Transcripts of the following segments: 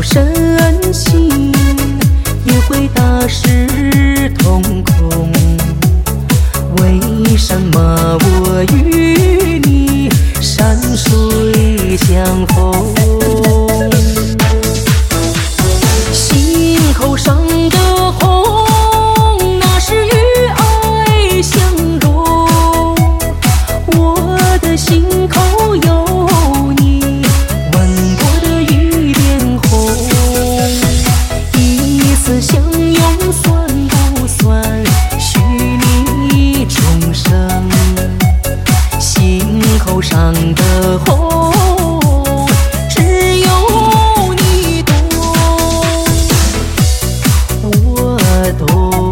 深情，也会大失瞳孔。为什么我与你山水相逢？心口上的红，那是与爱相融。我的心口有你吻过的一点红，一次相拥算不算许你终生？心口上的红，只有你懂，我懂。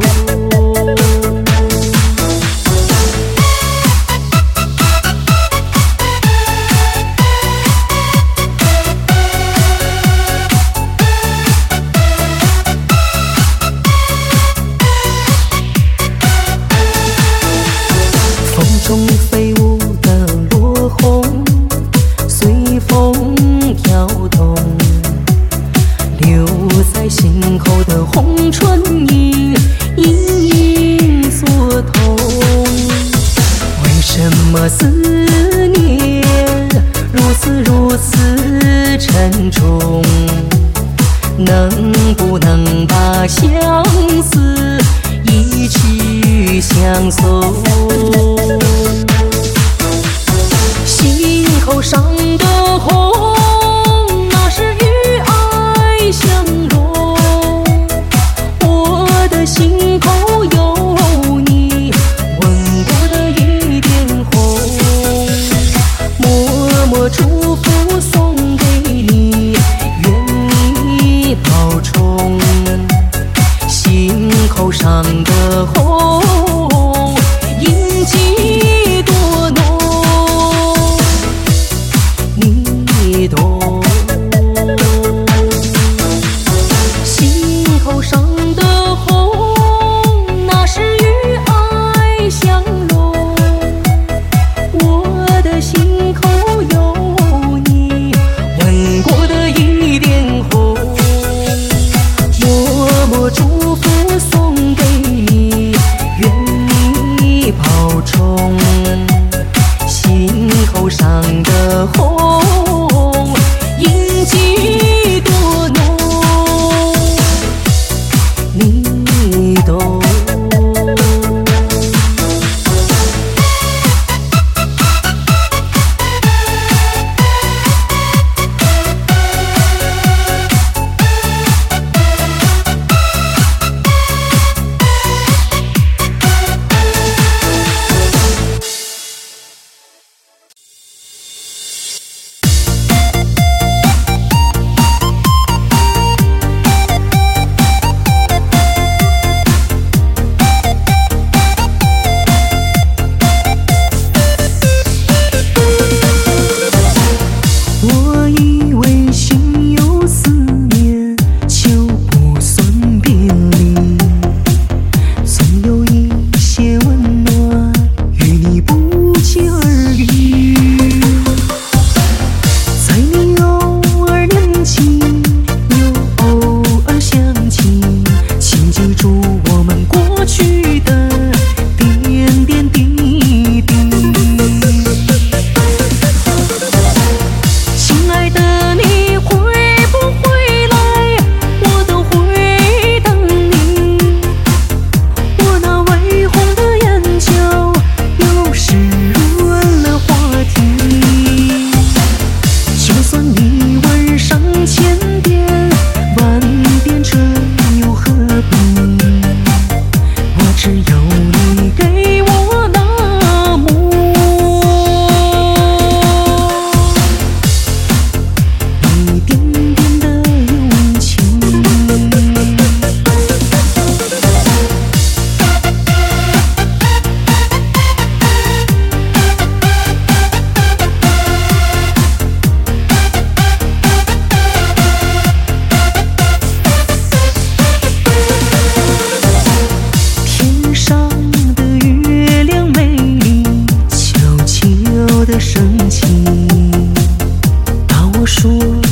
风中飞舞的落红，随风飘动，留在心口的红唇印，隐隐作痛。为什么思念如此沉重？能不能把相思一起相送？心口上的红，那是与爱相融。我的心口有你吻过的一点红，默默祝福送给你，愿你保重。心口上的红，印记多浓，你懂。心口上的红，那是与爱相融。我的心口有你吻过的一点红，默默祝福送给你，愿你保重。心口上的红，印记多浓，你懂。我以为心有思念就不算别离，总有一些温暖与你不期而遇。在你偶尔念起，又偶尔想起，请记住我们过去的点点滴滴。亲爱的，你会不会来？我都会等你。我那微红的眼角又湿润了话题。就算你问上千遍万遍，这又何必？我只有你给我那么一点点的勇气。天上的月亮美丽，悄悄地升起。当我说